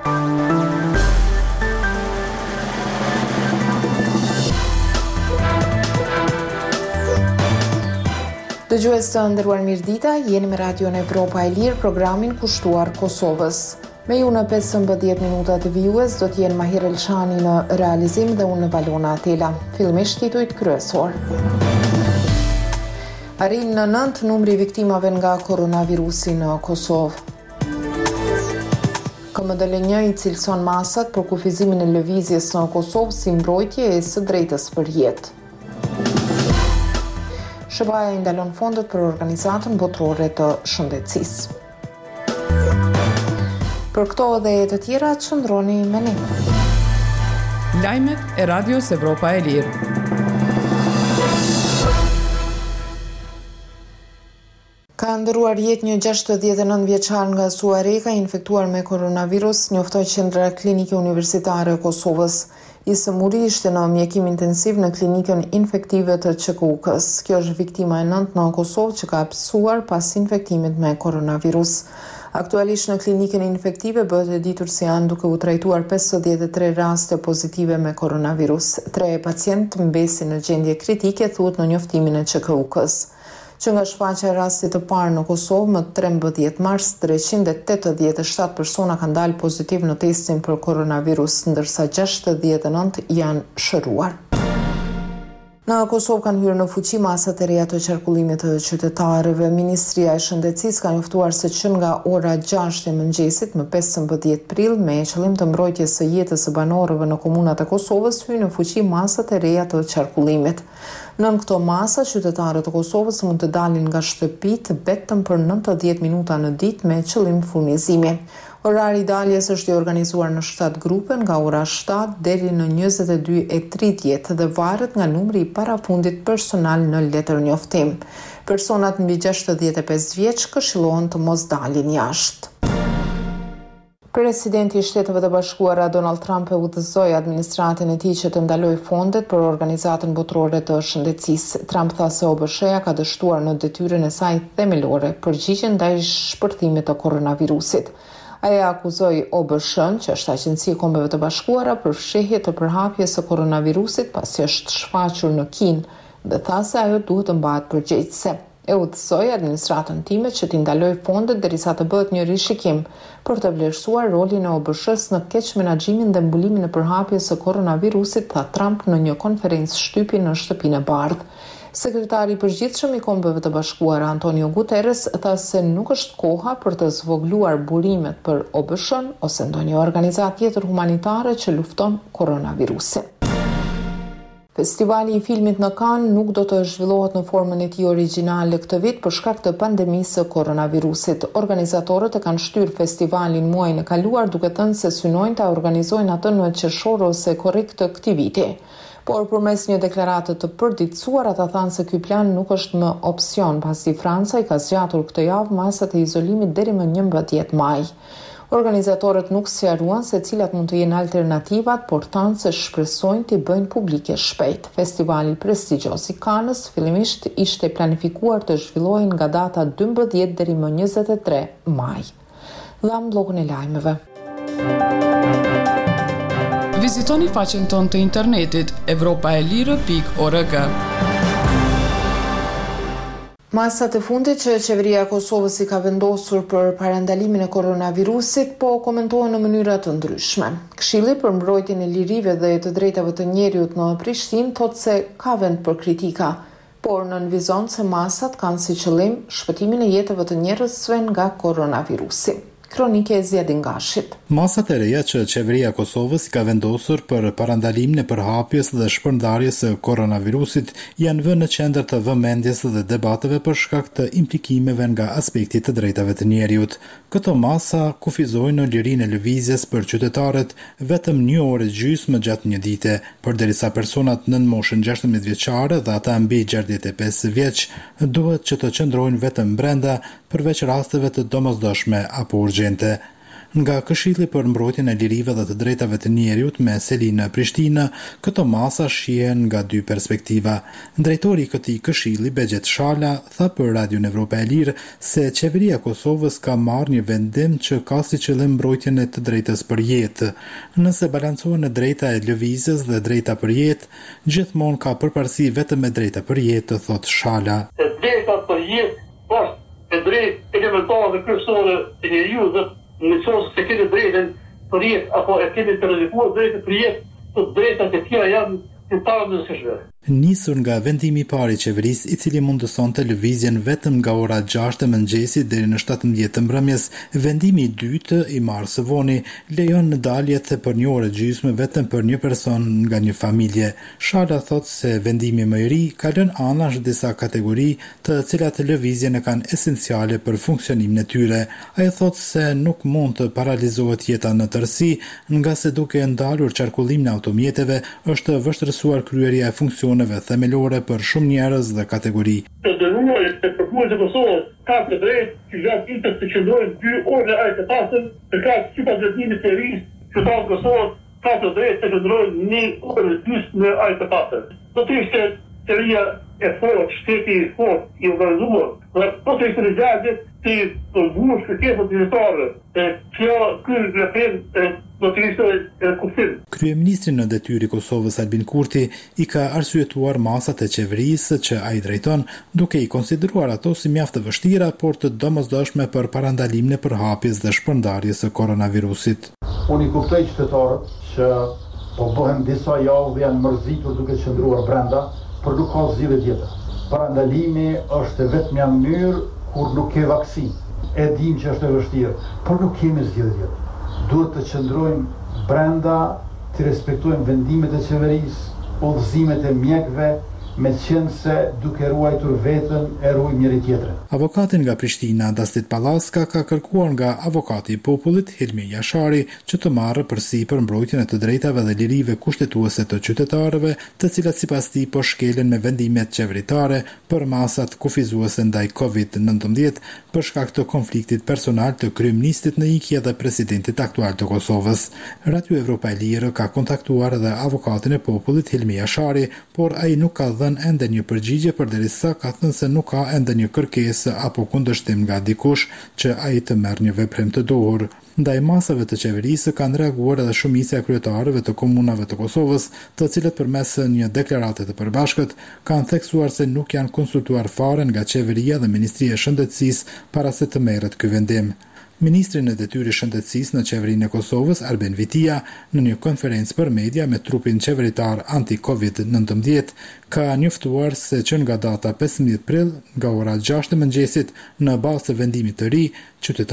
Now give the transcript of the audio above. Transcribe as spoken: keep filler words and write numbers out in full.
Dëgjues të nderuar mirëdita, jeni me Radion Evropa e Lirë, programin kushtuar Kosovës. Me ju në pesëmbëdhjetë minuta të vijues do të jenë Mahir Elshani në realizim dhe unë në Valona Atela. Fillimisht titujt kryesor. Arrin në nënt numri i viktimave nga koronavirusi në Kosovë. K M D L një i cilëson masat për kufizimin e lëvizjes në Kosovë si mbrojtje e së drejtës për jetë. S B A-ja i ndalon fondet për organizatën botërore të shëndetësisë. Për këto dhe të tjera, qëndroni me ne. Lajmet e Radios Evropa e Lirë. Ka ndëruar jetë një gjashtëdhjetë e nëntë vjeçar nga Suareka infektuar me koronavirus, njoftoi Qendra Klinike Universitare e Kosovës. Isë muri ishte në mjekim intensiv në klinikën infektive të Q K U-kës. Kjo është viktima e nëntë në Kosovë që ka pësuar pas infektimit me koronavirus. Aktualisht në klinikën infektive bëhet e ditur se janë duke u trajtuar pesëdhjetë e tre raste pozitive me koronavirus. Tre pacientë mbesin në gjendje kritike, thuhet në njoftimin e Q K U-kës. Që nga shfaqja e rastit të parë në Kosovë më trembëdhjetë mars, treqind e tetëdhjetë e shtatë persona kanë dalë pozitiv në testin për koronavirus, ndërsa gjashtëdhjetë e nëntë janë shëruar. Në Kosovë kanë hyrë në fuqi masat e reja të qarkullimit të qytetarëve. Ministria e Shëndetësisë ka njoftuar se që nga ora gjashtë e mëngjesit më pesëmbëdhjetë prill, me qëllim të mbrojtjes së jetës së banorëve në komunat e Kosovës, hynë në fuqi masat e reja të qarkullimit. Nën këto masa, qytetarët e Kosovës mund të dalin nga shtëpitë vetëm për nëntëdhjetë minuta në ditë me qëllim furnizimi. Orari i daljes është i organizuar në shtatë grupe nga ora shtatë deri në njëzet e dy e tridhjetë dhe varet nga numri i parafundit personal në letërnjoftim. Personat mbi gjashtëdhjetë e pesë vjeç këshillohen të mos dalin jashtë. Presidenti i Shteteve të Bashkuara Donald Trump e udhëzoi administratën e tij që të ndalojë fondet për organizatën botërore të shëndetësisë. Trump tha se O B S H-ja ka dështuar në detyrën e saj themelore përgjigjen ndaj shpërthimit të koronavirusit. Ai akuzoi O B S H-n, që është Agjencia e Kombeve të Bashkuara, për fshehje të përhapjes së koronavirusit pasi është shfaqur në Kinë dhe tha se ajo duhet të mbahet përgjegjëse. E udhëzoi administratën time që t'i ndalojë fondet derisa të bëhet një rishikim për të vlerësuar rolin e O B S H-s në keq menaxhimin dhe mbulimin e përhapjes së koronavirusit, tha Trump në një konferencë shtypi në Shtëpinë e Bardhë. Sekretari i përgjithshëm i Kombeve të Bashkuara Antonio Guterres tha se nuk është koha për të zvogluar burimet për O B S H-n ose ndonjë organizatë tjetër humanitare që lufton koronavirusin. Festivali i filmit në Cannes nuk do të zhvillohet në formën e tij origjinale këtë vit për shkak të pandemisë së koronavirusit. Organizatorët e kanë shtyrë festivalin muajin e kaluar duke thënë se synojnë ta organizojnë atë në qershor ose korrik të këtij viti. Por përmes një deklarate të përditësuar, ata thanë se ky plan nuk është më opsion, pasi Franca i ka zgjatur këtë javë masat e izolimit deri më njëmbëdhjetë maj. Organizatorët nuk sqaruan se cilat mund të jenë alternativat, por thanë se shpresojnë t'i bëjnë publike shpejt. Festivali prestigjos i Cannes fillimisht ishte planifikuar të zhvillohej nga data dymbëdhjetë deri më njëzet e tre maj. Dham bllogën e lajmeve. Vizitoni faqen tonë të internetit evropaelire pikë org. Masat e fundit që qeveria e Kosovës i ka vendosur për parandalimin e koronavirusit po komentohen në mënyra të ndryshme. Këshilli për mbrojtjen e lirive dhe të drejtave të njerëzit në Prishtinë thotë se ka vend për kritika, por nënvizon se masat kanë si qëllim shpëtimin e jetëve të njerëzve nga koronavirusi. Kronike e Zjedin Gashit. Masat e reja që qeveria e Kosovës ka vendosur për parandalimin e përhapjes dhe shpërndarjes së koronavirusit janë vënë në qendër të vëmendjes dhe debateve për shkak të implikimeve nga aspekti të drejtave të njerëzit. Këto masa kufizojnë në lirinë e lëvizjes për qytetarët vetëm një orë gjysmë gjatë një dite, përderisa personat nën moshën gjashtëdhjetë vjeçare dhe ata mbi gjashtëdhjetë e pesë vjeç duhet që të qëndrojnë vetëm brenda përveç rasteve të domosdoshme apo urgjente. Nga Këshilli për mbrojtjen e lirive dhe të drejtave të njerëzit me seli në Prishtinë, këto masa shihen nga dy perspektiva. Drejtori i këtij këshilli, Begjet Shala, tha për Radion Evropa e Lirë se qeveria e Kosovës ka marrë një vendim që ka si qëllim mbrojtjen e të drejtës për jetë. Nëse balancohen drejta e lëvizjes dhe drejta për jetë, gjithmonë ka përparësi vetëm me drejta për jetë, thot Shala. E drejta për jetë është e drejtë elementare dhe kryesore e njeriu dhe në qoftë se keni drejtën për jetë apo e keni të rrezikuar drejtën për jetë, të drejtat e tjera janë të tarëndësishme. Nisur nga vendimi i parë i qeverisë, i cili mundësonte lëvizjen vetëm nga ora gjashtë e mëngjesit deri në shtatëmbëdhjetë të mbrëmjes, vendimi i dytë i marrë së voni lejon daljet për një orë gjysmë vetëm për një person nga një familje. Shala thot se vendimi më i ri ka lënë anash disa kategori të cilat lëvizjen e kanë esenciale për funksionimin e tyre. Ai thot se nuk mund të paralizohet jeta në tërësi, nga se duke ndalur qarkullimin e automjeteve është vështirësuar kryerja e funksioneve themelore për shumë njerëz dhe kategori. Të dënuarit të përpullës e Kosovës ka të drejtë që gjatë ditës të qëndrojnë dy orë e të pasën, të ka që sipas vendimit të ris, qytetarët Kosovës ka të drejtë të qëndrojnë një orë e gjysmë në ajë të pasën. Do të ishte qeveria e fortë, shteti i fortë, i organizuar, dhe do të ishte në gjagjet të përbush kërkesat qytetarëve. Kjo ky refren do të ishte e kuptim. Kryeministri në detyrë i Kosovës Albin Kurti i ka arsyetuar masat e qeverisë që ai drejton, duke i konsideruar ato si mjaft të vështira, por të domosdoshme për parandalimin e përhapjes dhe shpërndarjes së koronavirusit. Unë i kuptoj qytetarët që po bëhen disa javë dhe janë mërzitur duke qëndruar brenda, por nuk ka zgjidhje tjetër. Parandalimi është vetëm një mënyrë kur nuk ke vaksinë. E dim që është e vështirë, por nuk kemi zgjidhje tjetër. Duhet të qëndrojmë brenda, të respektojmë vendimet e qeverisë, udhëzimet e mjekëve, me qenë se duke ruajtur vetën e ruajmë njëri tjetrin. Avokatin nga Prishtina, Dastit Pallaska, ka kërkuar nga avokati i popullit, Hilmi Jashari, që të marrë përsipër mbrojtjen e të drejtave dhe lirive kushtetuese të qytetarëve, të cilat sipas tij po shkelen me vendimet qeveritare për masat kufizuese ndaj kovid nëntëmbëdhjetë për shkak të konfliktit personal të kryeministit në ikje dhe presidentit aktual të Kosovës. Radio Evropa e Lirë ka kontaktuar edhe avokatin e popullit Hilmi Jashari, por ai nuk ka dhënë ende një përgjigje përderisa ka thënë se nuk ka ende një kërkesë apo kundërshtim nga dikush që ai të merr një veprim të duhur. Ndaj masave të qeverisë kanë reaguar edhe shumica e kryetarëve të komunave të Kosovës, të cilët përmes një deklarate të përbashkët kanë theksuar se nuk janë konsultuar fare nga qeveria dhe Ministria e Shëndetësisë para se të merret ky vendim. Ministri në detyrë shëndetësisë në qeverinë e Kosovës, Arben Vitia, në një konferencë për media me trupin qeveritar anti-kovid nëntëmbëdhjetë, ka njoftuar se që nga data pesëmbëdhjetë prill, nga ora gjashtë e mëngjesit, në bazë të vendimit të ri, qytetarët